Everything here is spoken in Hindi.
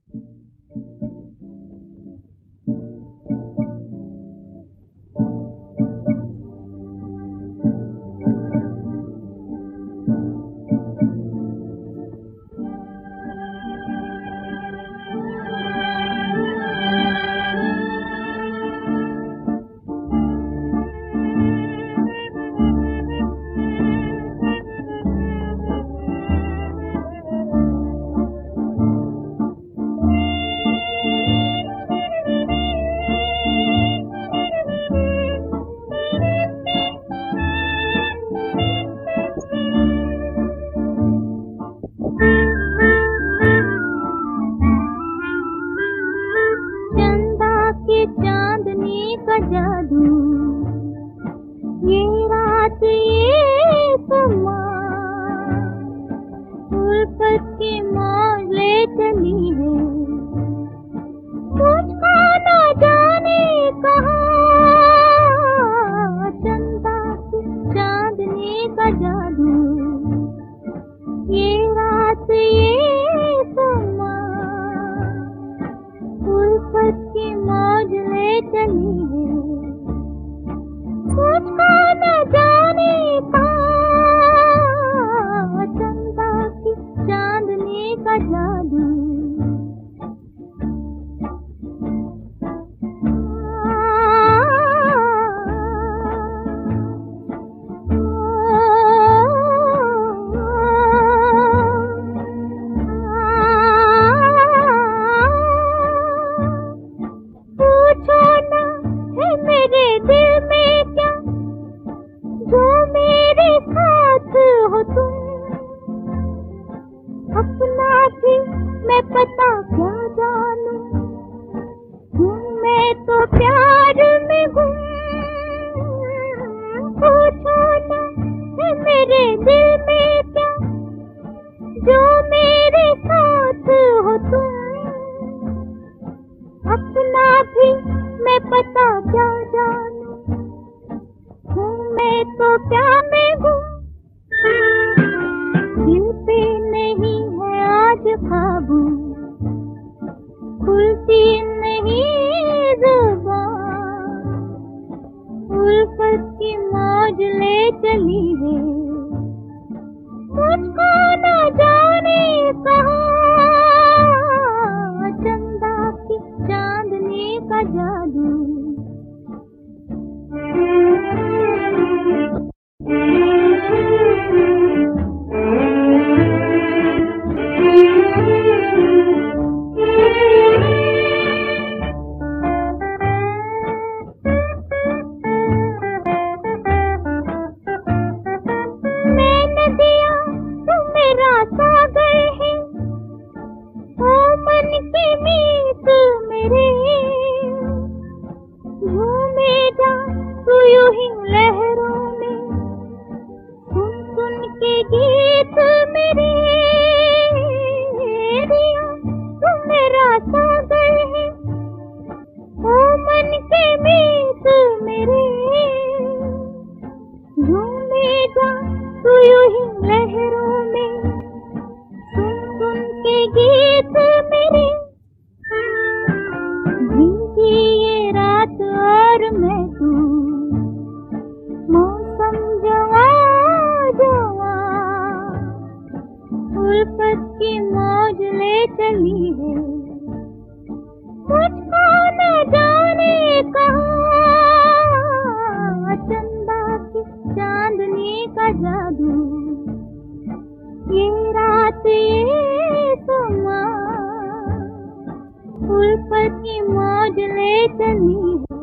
चांदनी का जादू, ये रात ये समा, उल्फत की मौज ले चली है, मुझको न जाने कहाँ। चंदा की चांदनी का जादू, ये रात ये समा, उल्फत की मौज ले चली है, मुझको न जाने कहाँ। चंदा की चांदनी का जादू, मेरे दिल में क्या जो मेरे साथ हो तुम, अपना भी मैं पता क्या जानूं, हूँ मैं तो प्यार में गुम। पूछो ना है मेरे दिल में क्या जो मेरे साथ हो तुम, अपना भी मैं पता क्या जानूं, हूँ मैं तो प्यार में गुम। दिल पे नहीं है आज काबू, खुलती नहीं ज़ुबान, उल्फत की मौज ले चली है, मुझको न जाने कहाँ। चंदा की चांदनी का जादू, मैं नदिया तू मेरा सागर है, ओ मन की मीत मेरे, झूमे जा तू यूं ही लहरों में, सुन सुन के गीत मेरे। दिया तू मेरा सागर है, ओ मन के मीत मेरे, झूमे जा तू यूं ही लहरों में, सुन सुन के गीत मेरे। भीगी ये रात और मैं तू, मौसम जवा जवा, उल्फत की मौज ले चली है, मुझको न जाने कहाँ। चंदा की चांदनी का जादू, ये रात ये समा, उल्फत की मौज ले चली है।